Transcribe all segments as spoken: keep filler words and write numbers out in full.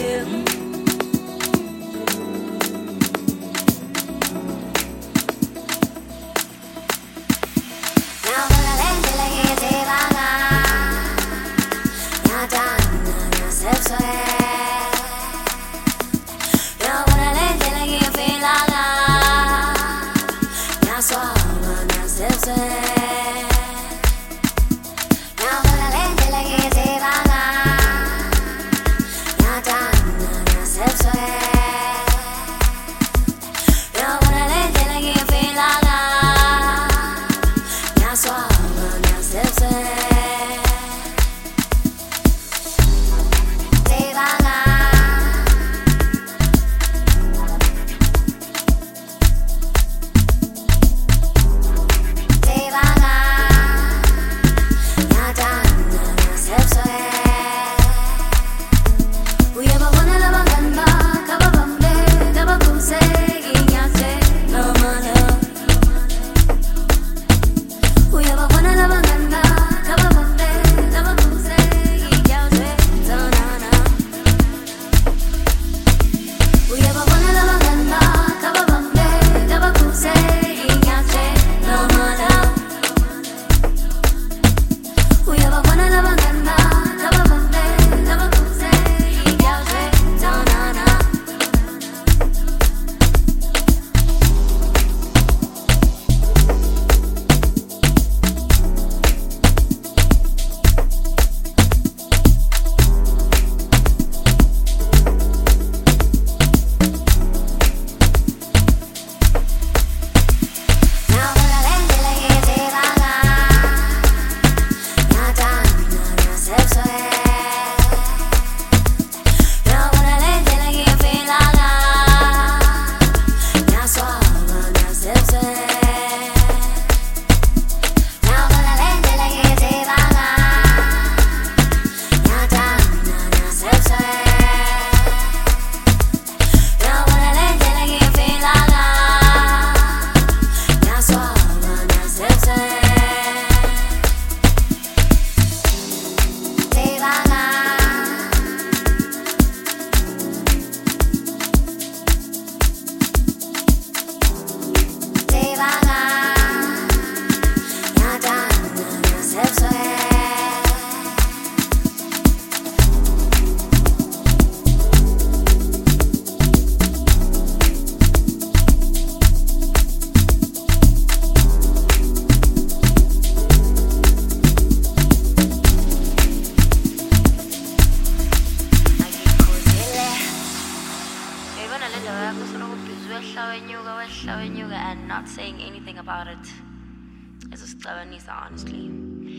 and not saying anything about it is a stubbornness, honestly.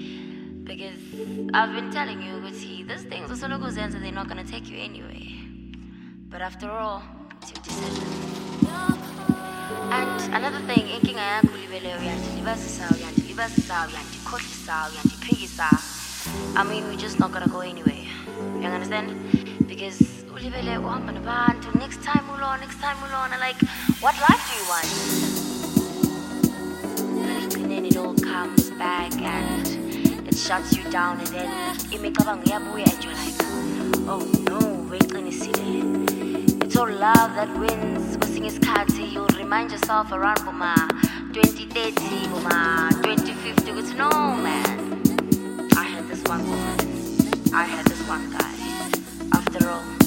Because I've been telling you, Guti, these things are solo goes in, so they're not gonna take you anywhere. But after all, it's your decision. And another thing, inking I I mean, we're just not gonna go anywhere. You understand? Because until next time, Mulon, next time, Mulon, like, what life do you want? And then it all comes back and it shuts you down, and then it makes and you're like, oh no, wait, it's all love that wins. You'll remind yourself around for my twenty thirty, for my twenty fifty. It's no, man. I had this one woman. I had this one guy. After all,